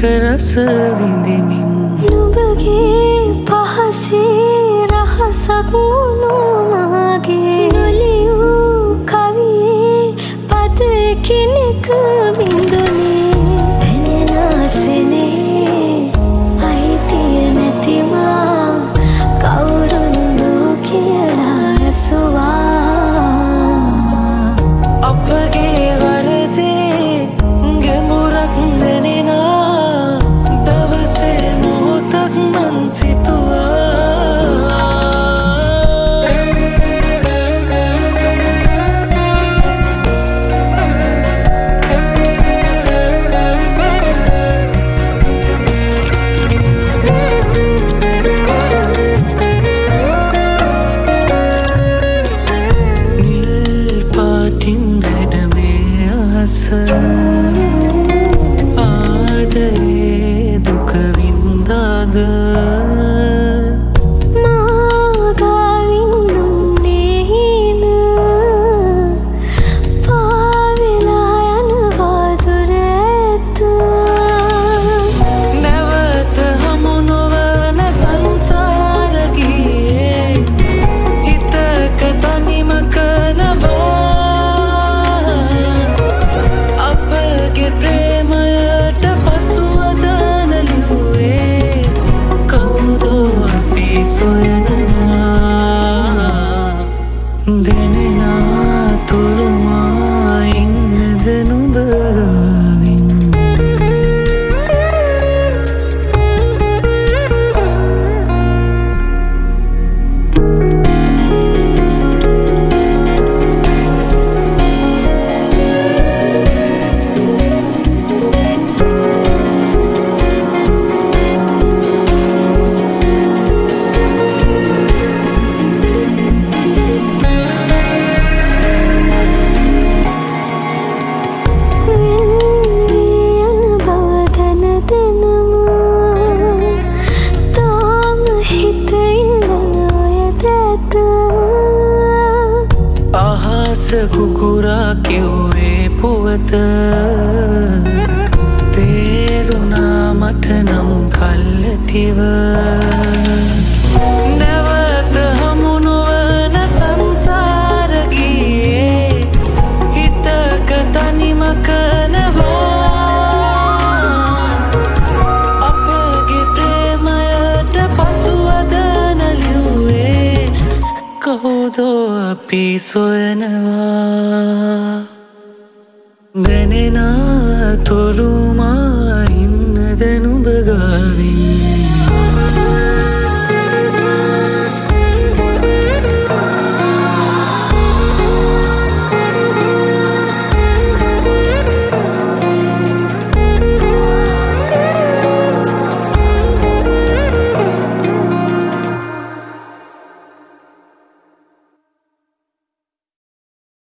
රස විඳිමින් නුඹගේ පහසේ රහසක් වුණු මාගේ නොලියූ කවියේ පද කෙනෙක් බිඳුනේ දැනෙන සෙනේ අයිතිය නැතිමා කවුරුන්දු කියලා ඇසුවා අපගේ වරදේ ගැඹුරක් දැනෙනා දවසේ මොහොතක් මං සිතුවා ආදරේ දුක වින්දාද මාගාවින් නුන්නේහින පාවෙලා යනවා දුර ඇත නැවත හමු නොවන සංසාර ගියේ හිතක තනිම කනවා අපගේ ප්‍රේමයට පසුවද නැලුවේ කවුදෝ අපි සොයනවා දැනෙනා තුරුමා ඉන්නද නුඹ ගාවින් අහස කුකුරා කිව්වේ පුවත තේරුණා මට නම් කල්ැතිව නැවත හමු නොවන සංසාර ගියේ හිතක තනිම කනවා අපගේ ප්‍රේමයට පසුවද නැලුවේ කවුදෝ අපි සොයනවා දැනෙනා තුරුමා ඉන්නද නුඹ ගාවින්